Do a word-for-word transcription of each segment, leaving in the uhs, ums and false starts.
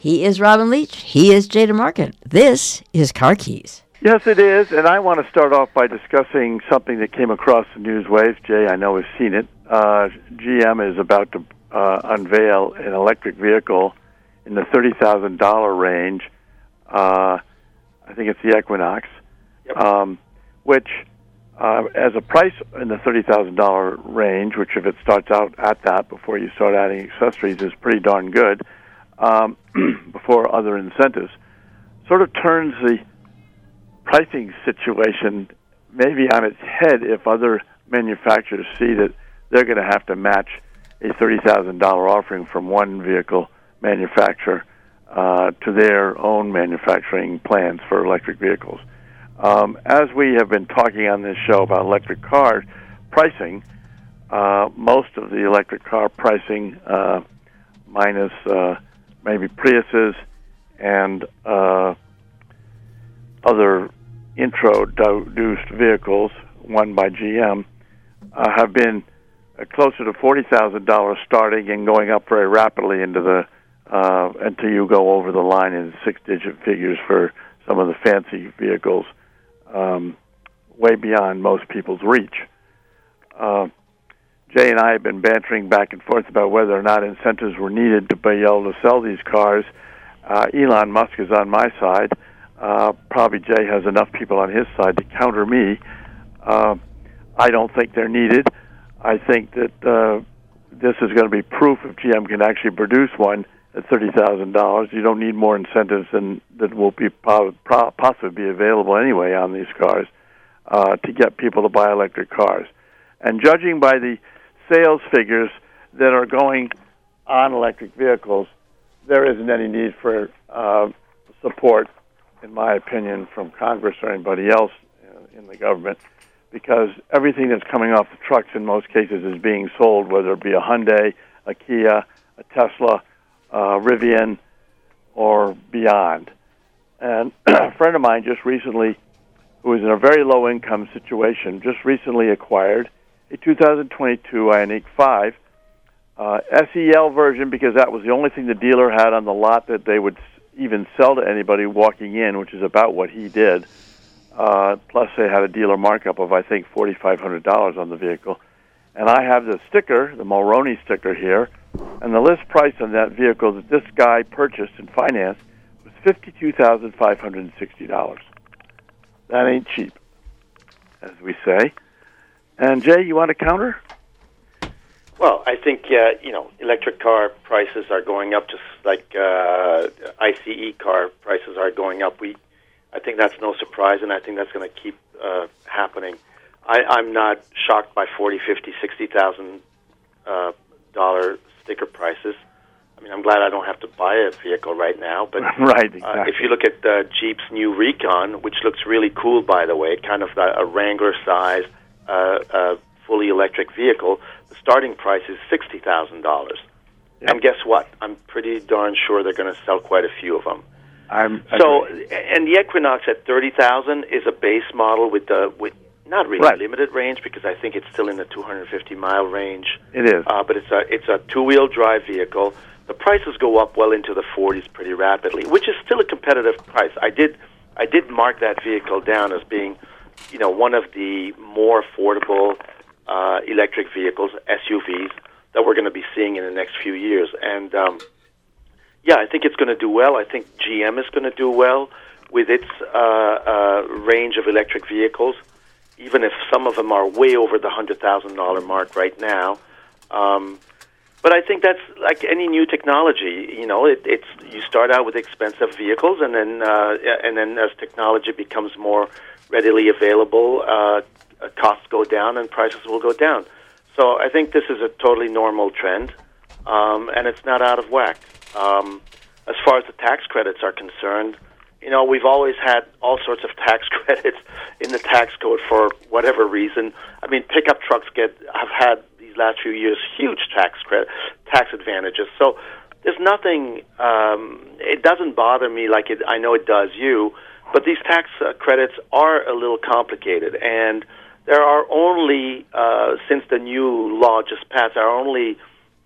He is Robin Leach. He is Jay DeMarcon. This is Car Keys. Yes, it is, and I want to start off by discussing something that came across the news waves. Jay, I know, has seen it. Uh, G M is about to uh, unveil an electric vehicle in the thirty thousand dollars range. Uh, I think it's the Equinox, yep. um, which, uh, as a price in the thirty thousand dollars range, which if it starts out at that before you start adding accessories is pretty darn good, um, before other incentives, sort of turns the pricing situation maybe on its head if other manufacturers see that they're going to have to match a thirty thousand dollars offering from one vehicle manufacturer uh, to their own manufacturing plans for electric vehicles. Um, as we have been talking on this show about electric car pricing, uh, most of the electric car pricing, uh, minus uh, maybe Priuses and uh, other introduced vehicles, one by G M, uh, have been uh, closer to forty thousand dollars starting and going up very rapidly into the uh, until you go over the line in six-digit figures for some of the fancy vehicles, um, way beyond most people's reach. Uh, Jay and I have been bantering back and forth about whether or not incentives were needed to be able to sell these cars. Uh, Elon Musk is on my side. Uh, probably Jay has enough people on his side to counter me. Uh, I don't think they're needed. I think that uh, this is going to be proof if G M can actually produce one at thirty thousand dollars. You don't need more incentives than that will be po- pro- possibly be available anyway on these cars uh, to get people to buy electric cars. And judging by the sales figures that are going on electric vehicles, there isn't any need for uh, support, in my opinion, from Congress or anybody else in the government, because everything that's coming off the trucks in most cases is being sold, whether it be a Hyundai, a Kia, a Tesla, uh, Rivian, or beyond. And a friend of mine just recently, who was in a very low-income situation, just recently acquired a two thousand twenty-two Ioniq five uh, S E L version, because that was the only thing the dealer had on the lot that they would even sell to anybody walking in, which is about what he did. Uh, plus, they had a dealer markup of, I think, four thousand five hundred dollars on the vehicle. And I have the sticker, the Mulroney sticker here, and the list price on that vehicle that this guy purchased and financed was fifty-two thousand five hundred sixty dollars. That ain't cheap, as we say. And, Jay, you want to counter? Well, I think, uh, you know, electric car prices are going up just like uh, I C E car prices are going up. We, I think that's no surprise, and I think that's going to keep uh, happening. I, I'm not shocked by forty, fifty, sixty thousand uh, dollar sticker prices. I mean, I'm glad I don't have to buy a vehicle right now. But right, exactly. uh, if you look at uh, Jeep's new Recon, which looks really cool, by the way, kind of a, a Wrangler size, uh, uh, fully electric vehicle, the starting price is sixty thousand dollars. Yep. And guess what? I'm pretty darn sure they're going to sell quite a few of them. I'm so, and the Equinox at thirty thousand is a base model with the with not really right. limited range, because I think it's still in the two hundred fifty mile range. It is, uh, but it's a it's a two wheel drive vehicle. The prices go up well into the forties pretty rapidly, which is still a competitive price. I did I did mark that vehicle down as being, you know, one of the more affordable uh, electric vehicles, S U Vs, that we're going to be seeing in the next few years. And um, yeah, I think it's going to do well. I think G M is going to do well with its uh, uh, range of electric vehicles, even if some of them are way over the one hundred thousand dollars mark right now. Um, but I think that's like any new technology. You know, it, it's you start out with expensive vehicles, and then uh, and then as technology becomes more readily available, uh, costs go down and prices will go down. So I think this is a totally normal trend, um, and it's not out of whack. Um, as far as the tax credits are concerned, you know, we've always had all sorts of tax credits in the tax code for whatever reason. I mean, pickup trucks get have had these last few years huge tax credit, tax advantages. So there's nothing. Um, it doesn't bother me like it. I know it does you, but these tax uh, credits are a little complicated, and there are only uh, since the new law just passed, there are only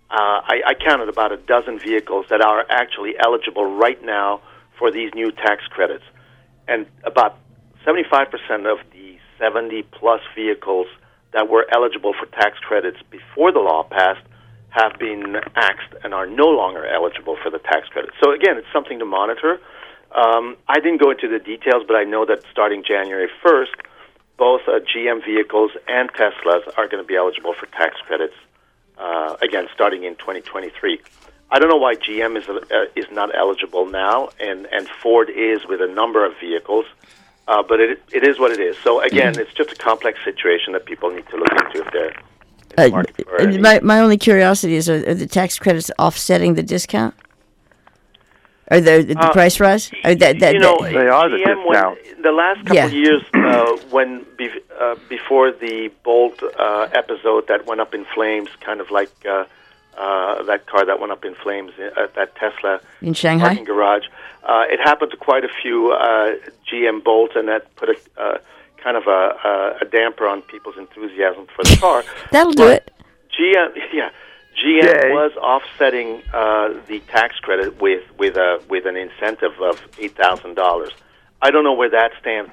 uh, I, I counted about a dozen vehicles that are actually eligible right now for these new tax credits. And about seventy-five percent of the seventy-plus vehicles that were eligible for tax credits before the law passed have been axed and are no longer eligible for the tax credits. So, again, it's something to monitor. Um, I didn't go into the details, but I know that starting January first, both uh, G M vehicles and Teslas are going to be eligible for tax credits, uh, again, starting in twenty twenty-three. I don't know why G M is uh, is not eligible now, and, and Ford is with a number of vehicles, uh, but it it is what it is. So, again, mm-hmm. it's just a complex situation that people need to look into if they're in the market for uh, my, my only curiosity is, are, are the tax credits offsetting the discount? Or the, the uh, price rise? Or that, that, you know, that, they are the G M, discount. When, the last couple yeah. of years, uh, when be, uh, before the Bolt uh, episode that went up in flames, kind of like uh, uh, that car that went up in flames at that Tesla in Shanghai parking garage, uh, it happened to quite a few uh, G M Bolts, and that put a uh, kind of a, a, a damper on people's enthusiasm for the car. That'll but do it. G M, yeah. G M Yay. was offsetting uh, the tax credit with with a with an incentive of eight thousand dollars. I don't know where that stands.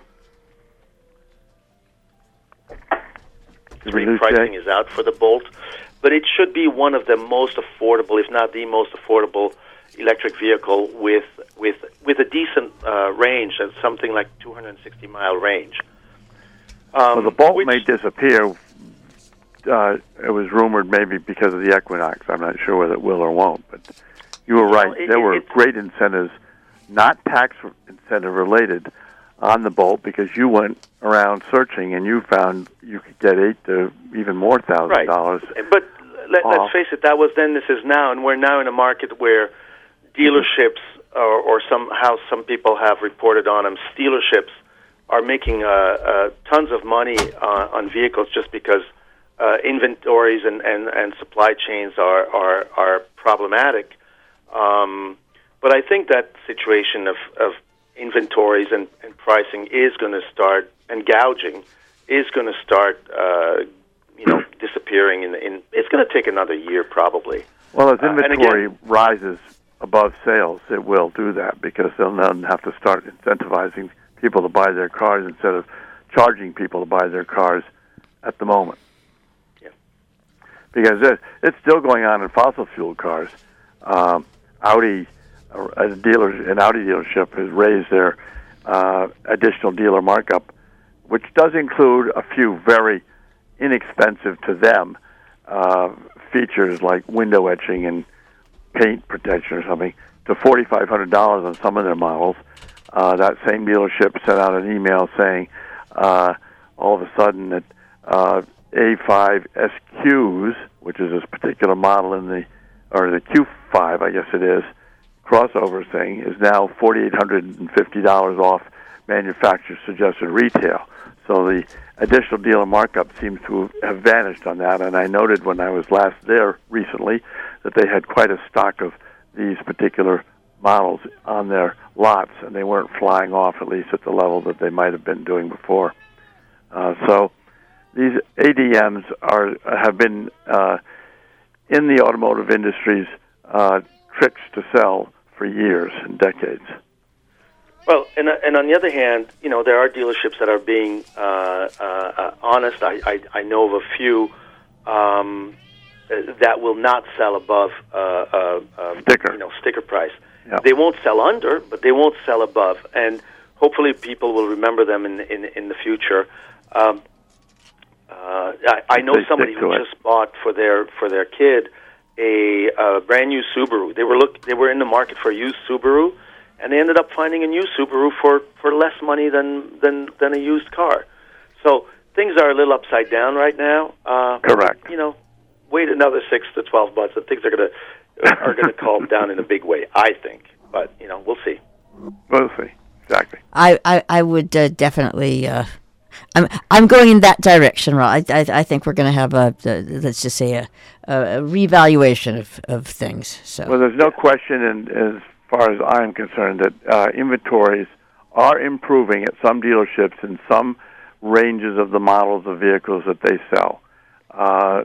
Pricing is out for the Bolt, but it should be one of the most affordable, if not the most affordable, electric vehicle with with with a decent uh, range, and something like two hundred sixty mile range. Um, well, the Bolt which, may disappear. Uh, it was rumored maybe because of the Equinox. I'm not sure whether it will or won't, but you were right. Well, it, there were great incentives, not tax incentive related, on the Bolt because you went around searching and you found you could get eight to even more thousand right. dollars. But let, let's face it, that was then. This is now, and we're now in a market where dealerships, or, or somehow some people have reported on them, dealerships are making uh, uh, tons of money uh, on vehicles just because. Uh, inventories and, and, and supply chains are are, are problematic, um, but I think that situation of, of inventories and, and pricing is going to start, and gouging is going to start, uh, you know, disappearing. In, in it's going to take another year probably. Well, as inventory uh, again, rises above sales, it will do that because they'll then have to start incentivizing people to buy their cars instead of charging people to buy their cars at the moment. Because it, it's still going on in fossil fuel cars. Um, Audi, a dealer, an Audi dealership has raised their uh, additional dealer markup, which does include a few very inexpensive to them uh, features like window etching and paint protection or something, to four thousand five hundred dollars on some of their models. Uh, that same dealership sent out an email saying uh, all of a sudden that uh, A five S Qs, which is this particular model in the, or the Q five, I guess it is, crossover thing, is now four thousand eight hundred fifty dollars off manufacturer's suggested retail. So the additional dealer markup seems to have vanished on that, and I noted when I was last there recently that they had quite a stock of these particular models on their lots, and they weren't flying off, at least at the level that they might have been doing before. Uh, so these A D Ms are have been uh, in the automotive industry's uh, tricks to sell for years and decades. Well, and and on the other hand, you know, there are dealerships that are being uh, uh, honest. I, I I know of a few um, that will not sell above uh, uh, uh, sticker, you know, sticker price. Yep. They won't sell under, but they won't sell above, and hopefully people will remember them in in, in the future. Um, uh, I, I know they somebody who just bought for their for their kid a, a brand new Subaru. They were look they were in the market for a used Subaru, and they ended up finding a new Subaru for, for less money than, than than a used car. So things are a little upside down right now. Uh, Correct. You know, wait another six to twelve months, and things are going to are going to calm down in a big way, I think. But you know, we'll see. We'll see. Exactly. I I, I would uh, definitely. Uh, I'm I'm going in that direction, Rob. I, I I think we're going to have a, a let's just say a, a reevaluation of, of things. So. Well, there's no question, and as far as I'm concerned, that uh, inventories are improving at some dealerships in some ranges of the models of vehicles that they sell. Uh,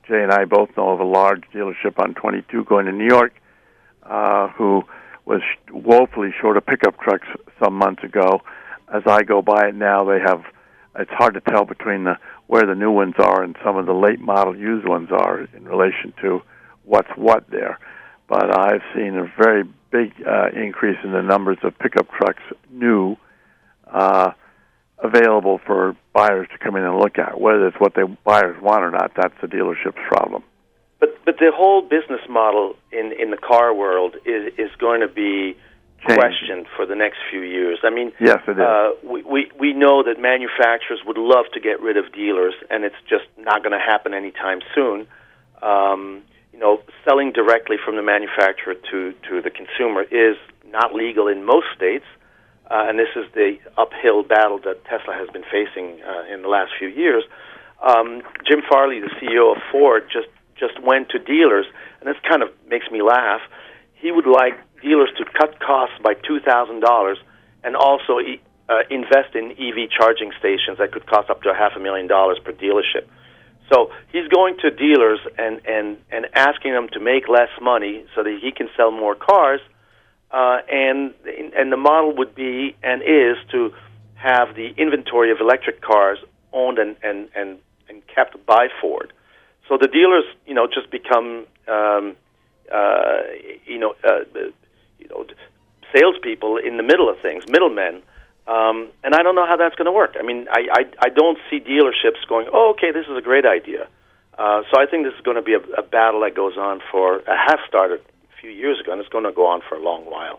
Jay and I both know of a large dealership on twenty-two going to New York uh, who was woefully short of pickup trucks some months ago. As I go by it now, they have, it's hard to tell between the where the new ones are and some of the late model used ones are in relation to what's what there. But I've seen a very big uh, increase in the numbers of pickup trucks new uh, available for buyers to come in and look at. Whether it's what the buyers want or not, that's the dealership's problem. But but the whole business model in, in the car world is is going to be Change. questioned for the next few years. I mean, yes, it is. Uh, we, we we know that manufacturers would love to get rid of dealers, and it's just not going to happen anytime soon. Um, you know, selling directly from the manufacturer to, to the consumer is not legal in most states, uh, and this is the uphill battle that Tesla has been facing uh, in the last few years. Um, Jim Farley, the C E O of Ford, just just went to dealers, and this kind of makes me laugh. He would like dealers to cut costs by two thousand dollars and also e- uh, invest in E V charging stations that could cost up to a half a million dollars per dealership. So he's going to dealers and, and, and asking them to make less money so that he can sell more cars, uh, and and the model would be and is to have the inventory of electric cars owned and, and, and, and kept by Ford. So the dealers, you know, just become, um, uh, you know, uh, you know, salespeople in the middle of things, middlemen. Um, and I don't know how that's going to work. I mean, I, I, I don't see dealerships going, oh, okay, this is a great idea. Uh, so I think this is going to be a, a battle that goes on for, a half started a few years ago, and it's going to go on for a long while.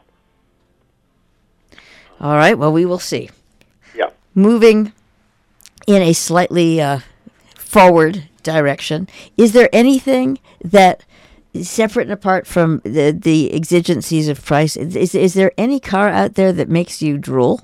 All right, well, we will see. Yeah. Moving in a slightly uh, forward direction, is there anything that is separate and apart from the, the exigencies of price? Is, is there any car out there that makes you drool?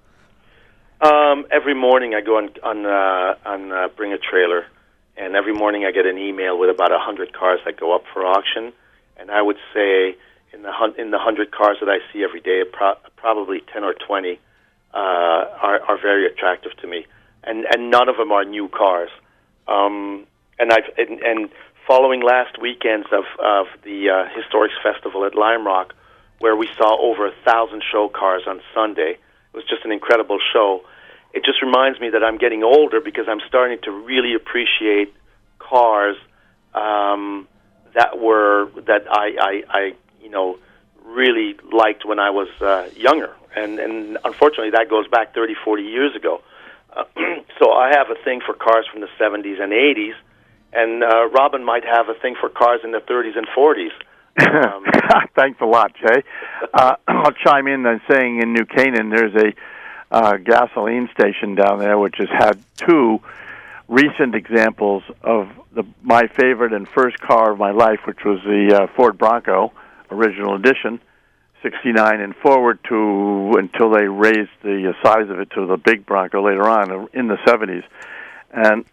Um, every morning I go on on, uh, on uh, Bring a Trailer, and every morning I get an email with about a hundred cars that go up for auction. And I would say in the hun- in the hundred cars that I see every day, pro- probably ten or twenty uh, are are very attractive to me, and and none of them are new cars. Um, and I've and, and following last weekends of of the uh, Historics Festival at Lime Rock, where we saw over a thousand show cars on Sunday. It was just an incredible show. It just reminds me that I'm getting older because I'm starting to really appreciate cars um, that were that I, I, I you know really liked when I was uh, younger, and and unfortunately that goes back thirty, forty years ago. Uh, so I have a thing for cars from the seventies and eighties, and uh, Robin might have a thing for cars in the thirties and forties. Um, Thanks a lot, Jay. Uh, I'll chime in on saying in New Canaan there's a uh, gasoline station down there which has had two recent examples of the my favorite and first car of my life, which was the uh, Ford Bronco original edition, sixty-nine and forward to until they raised the size of it to the big Bronco later on in the seventies. And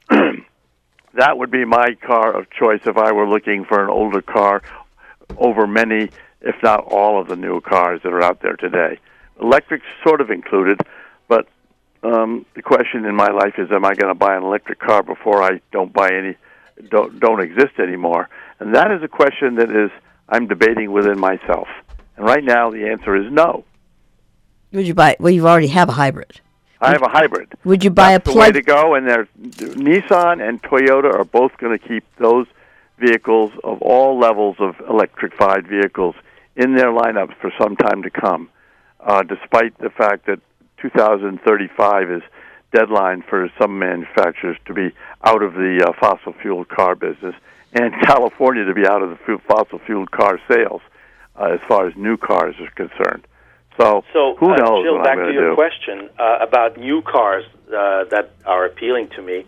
that would be my car of choice if I were looking for an older car over many, if not all, of the new cars that are out there today. Electric's sort of included, but um, the question in my life is, am I going to buy an electric car before I don't buy any, don't don't exist anymore? And that is a question that is I'm debating within myself. And right now, the answer is no. Would you buy? Well, you already have a hybrid. I have a hybrid. Would you buy That's a the way plug? to go, and they're, Nissan and Toyota are both going to keep those vehicles of all levels of electrified vehicles in their lineups for some time to come, uh, despite the fact that two thousand thirty-five is deadline for some manufacturers to be out of the uh, fossil fuel car business, and California to be out of the fu- fossil fuel car sales uh, as far as new cars are concerned. So, so who uh, knows Jill, what back I'm to going your do. question uh, about new cars uh, that are appealing to me.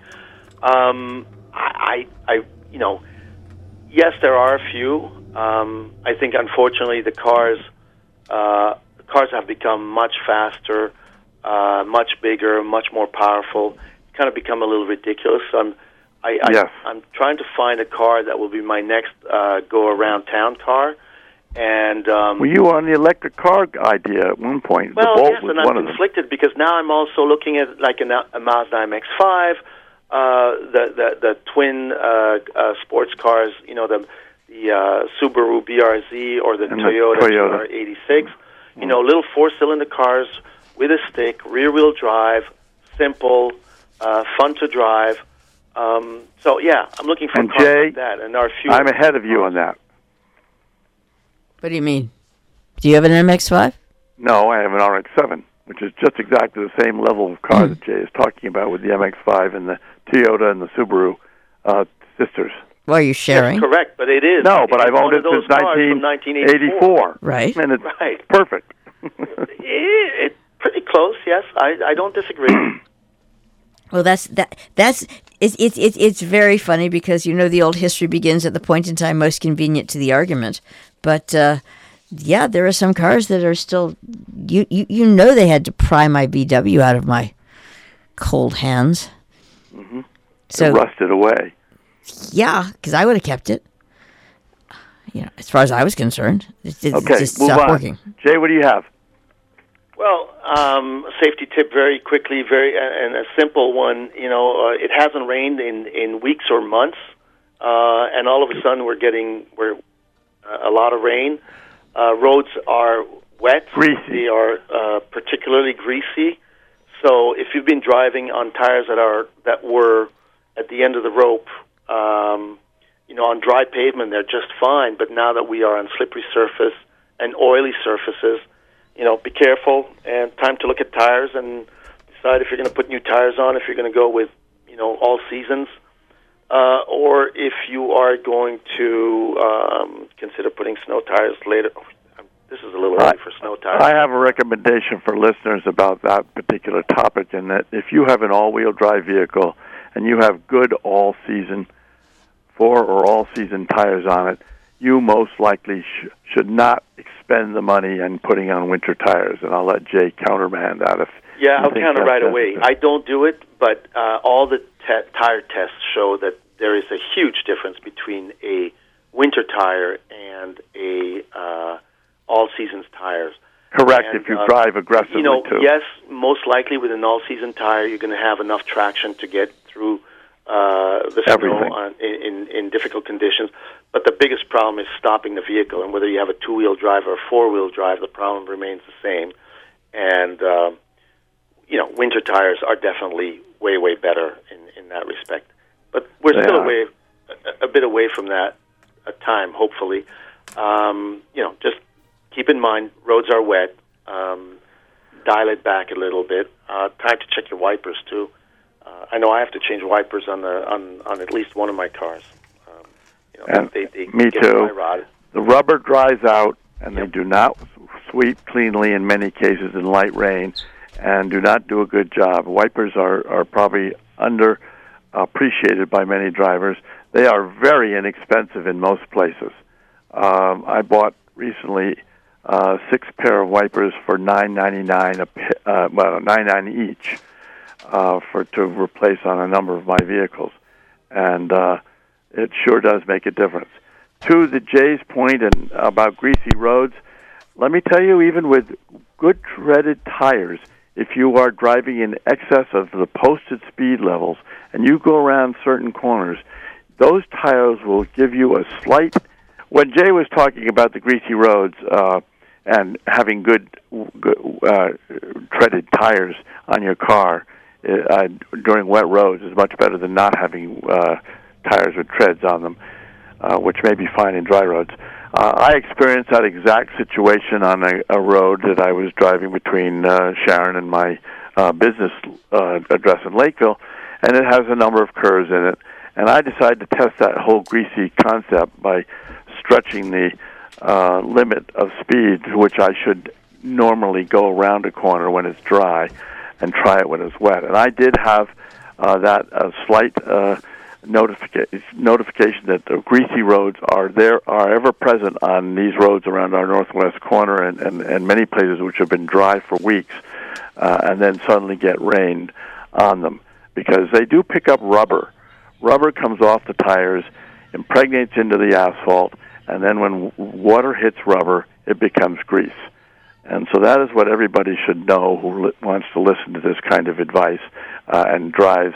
Um, I, I, I, you know, yes, there are a few. Um, I think, unfortunately, the cars uh, cars have become much faster, uh, much bigger, much more powerful. It's kind of become a little ridiculous. So I'm, I, I, Yes. I'm trying to find a car that will be my next uh, go-around town car. And um, Well, you were on the electric car idea at one point. well, the Bolt yes, was and one I'm of them. conflicted because now I'm also looking at like a, a Mazda M X five. uh, the, the the twin uh, uh, sports cars, you know, the the uh, Subaru B R Z or the and Toyota, the Toyota. G R eighty-six, you know, little four-cylinder cars with a stick, rear-wheel drive, simple, uh, fun to drive. Um, so, yeah, I'm looking for and cars Jay, like that. And our few I'm ahead of you on that. What do you mean? Do you have an M X five? No, I have an R X seven, which is just exactly the same level of car Mm. that Jay is talking about with the M X five and the Toyota and the Subaru uh, sisters. Well, you're sharing. That's correct, but it is. No, but it's I've owned one it of those since cars from nineteen nineteen eighty-four. Right. And it's Right. perfect. it, it, pretty close, yes. I, I don't disagree. Well, that's that. That's it's it's it's it's very funny because you know the old history begins at the point in time most convenient to the argument. But uh, yeah, there are some cars that are still. You, you you know they had to pry my V W out of my cold hands. Mm-hmm. So it rusted away. Yeah, because I would have kept it. You know, as far as I was concerned, it, it Okay, just move stopped on. working. Jay, what do you have? Well, um, safety tip very quickly, very and a simple one. You know, uh, it hasn't rained in, in weeks or months, uh, and all of a sudden we're getting we're uh, a lot of rain. Uh, roads are wet. Greasy. They are uh, particularly greasy. So if you've been driving on tires that are that were at the end of the rope, um, you know, on dry pavement they're just fine. But now that we are on slippery surface and oily surfaces, you know, be careful, and time to look at tires and decide if you're going to put new tires on, if you're going to go with, you know, all seasons, uh, or if you are going to um, consider putting snow tires later. This is a little early for snow tires. I have a recommendation for listeners about that particular topic, in that if you have an all-wheel drive vehicle and you have good all-season, four or all-season tires on it, you most likely sh- should not expend the money in putting on winter tires. And I'll let Jay countermand that. If yeah, you I'll think counter that's right away. necessary. I don't do it, but uh, all the te- tire tests show that there is a huge difference between a winter tire and a uh, all-seasons tires. Correct, And, if you uh, drive aggressively, You know, too. yes, most likely with an all-season tire, you're going to have enough traction to get through uh, the Everything. snow on, in, in, in difficult conditions. But the biggest problem is stopping the vehicle, and whether you have a two-wheel drive or a four-wheel drive, the problem remains the same. And uh, you know, winter tires are definitely way, way better in, in that respect. But we're They still are. away, a, a bit away from that a time, hopefully. Um, you know, just keep in mind, roads are wet. Um, dial it back a little bit. Uh, time to check your wipers, too. Uh, I know I have to change wipers on the on, on at least one of my cars. Um, you know, And they, they me get too. dry rotted. The rubber dries out, and Yep. they do not sweep cleanly in many cases in light rain, and do not do a good job. Wipers are, are probably under appreciated by many drivers. They are very inexpensive in most places. Um, I bought recently uh, six pair of wipers for nine ninety nine a pa- uh, well nine ninety each uh, for to replace on a number of my vehicles, and uh, it sure does make a difference. To the Jay's point and about greasy roads, let me tell you, even with good treaded tires, if you are driving in excess of the posted speed levels and you go around certain corners, those tires will give you a slight... When Jay was talking about the greasy roads uh, and having good, good uh, treaded tires on your car uh, during wet roads is much better than not having uh, tires with treads on them, uh, which may be fine in dry roads. Uh, I experienced that exact situation on a, a road that I was driving between uh, Sharon and my uh, business uh, address in Lakeville, and it has a number of curves in it. And I decided to test that whole greasy concept by stretching the uh, limit of speed to which I should normally go around a corner when it's dry and try it when it's wet. And I did have uh, that uh, slight uh, notification notification that the greasy roads are there are ever present on these roads around our northwest corner and, and, and many places which have been dry for weeks uh, and then suddenly get rained on them, because they do pick up rubber. Rubber comes off the tires, impregnates into the asphalt, and then when water hits rubber, it becomes grease. And so that is what everybody should know who li- wants to listen to this kind of advice uh, and drives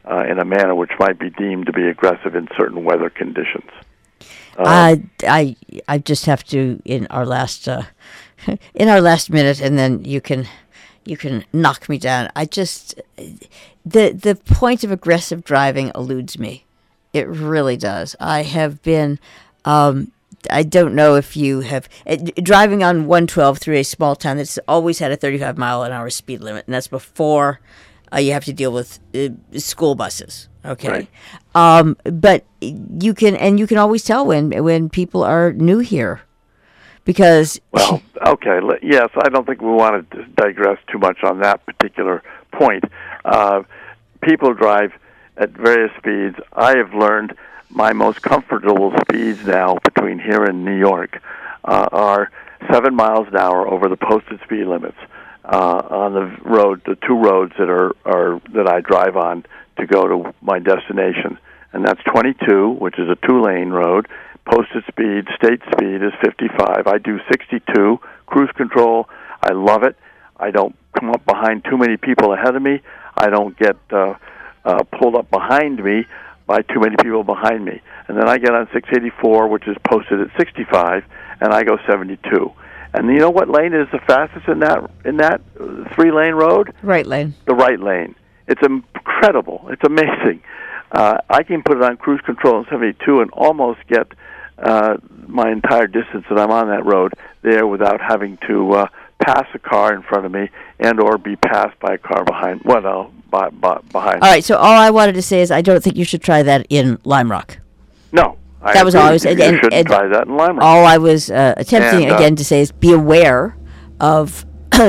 uh, in a manner which might be deemed to be aggressive in certain weather conditions. Um, I I I just have to in our last uh, in our last minute, and then you can you can knock me down. I just the the point of aggressive driving eludes me. It really does. I have been. Um, I don't know if you have uh, driving on one twelve through a small town that's always had a thirty-five mile an hour speed limit, and that's before uh, you have to deal with uh, school buses. Okay, Right. um, but you can, and you can always tell when when people are new here, because Well, okay, le- yes, I don't think we want to digress too much on that particular point. Uh, people drive at various speeds. I have learned my most comfortable speeds now between here and New York uh, are seven miles an hour over the posted speed limits uh, on the road, the two roads that are, are that I drive on to go to my destination, and that's twenty-two, which is a two-lane road. Posted speed, state speed is fifty-five. I do sixty-two, cruise control. I love it. I don't come up behind too many people ahead of me. I don't get uh, uh, pulled up behind me by too many people behind me. And then I get on six eighty-four, which is posted at sixty-five, and I go seventy-two. And you know what lane is the fastest in that in that three-lane road? right lane. The right lane. It's incredible. It's amazing. Uh, I can put it on cruise control in seventy-two and almost get uh, my entire distance that I'm on that road there without having to uh, pass a car in front of me and or be passed by a car behind. Well, no, by, by, behind. All right. So all I wanted to say is I don't think you should try that in Lime Rock. No. I That was agree all I with was- you. You and- shouldn't and- try that in Lime Rock. All I was uh, attempting And, uh, again to say is be aware of,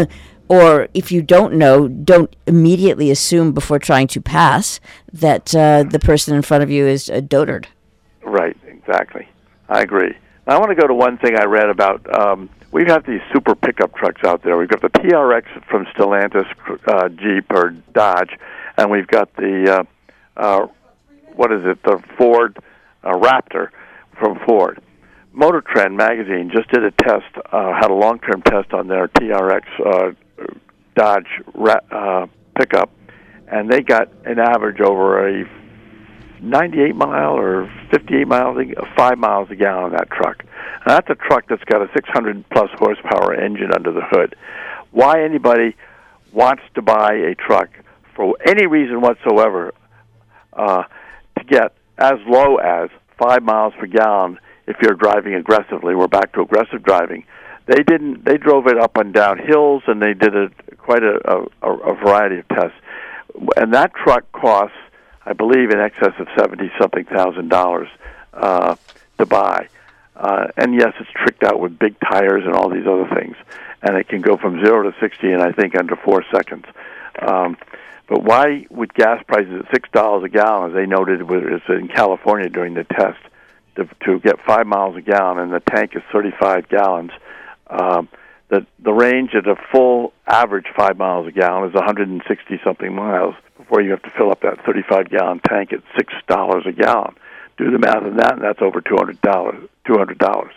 or if you don't know, don't immediately assume before trying to pass that uh, the person in front of you is a dotard. Right, exactly. I agree. Now, I want to go to one thing I read about. Um, we have these super pickup trucks out there. We've got the T R X from Stellantis uh, Jeep or Dodge, and we've got the, uh, uh, what is it, the Ford uh, Raptor from Ford. Motor Trend magazine just did a test, uh, had a long-term test on their T R X uh, Dodge ra- uh, pickup, and they got an average over a ninety-eight mile or fifty-eight miles, five miles a gallon on that truck. And that's a truck that's got a six hundred plus horsepower engine under the hood. Why anybody wants to buy a truck for any reason whatsoever uh, to get as low as five miles per gallon if you're driving aggressively, we're back to aggressive driving. They didn't. They drove it up and down hills, and they did a, quite a, a, a variety of tests. And that truck costs, I believe, in excess of seventy something thousand dollars uh, to buy. Uh, and yes, it's tricked out with big tires and all these other things, and it can go from zero to sixty in I think under four seconds. Um, but why would gas prices at six dollars a gallon, as they noted, was in California during the test, to, to get five miles a gallon, and the tank is thirty-five gallons. Um, the the range at a full average five miles a gallon is one hundred sixty something miles before you have to fill up that thirty-five gallon tank at six dollars a gallon. Do the math on that, and that's over two hundred dollars. Two hundred dollars.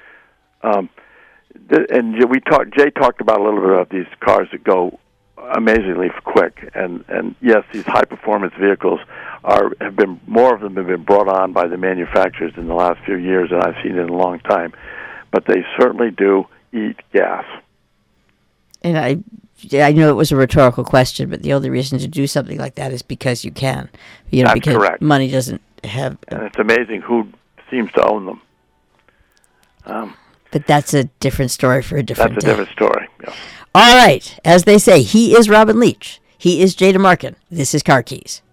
Um, th- and we talked. Jay talked about a little bit about these cars that go amazingly quick, and and yes, these high performance vehicles are have been more of them have been brought on by the manufacturers in the last few years than I've seen in a long time. But they certainly do eat gas. And I, I know it was a rhetorical question, but the only reason to do something like that is because you can. You know, That's because correct. money doesn't have. And it's amazing who seems to own them. Um, But that's a different story for a different that's a day. different story. Yeah. All right. As they say, he is Robin Leach. He is Jay DeMarkin. This is Car Keys.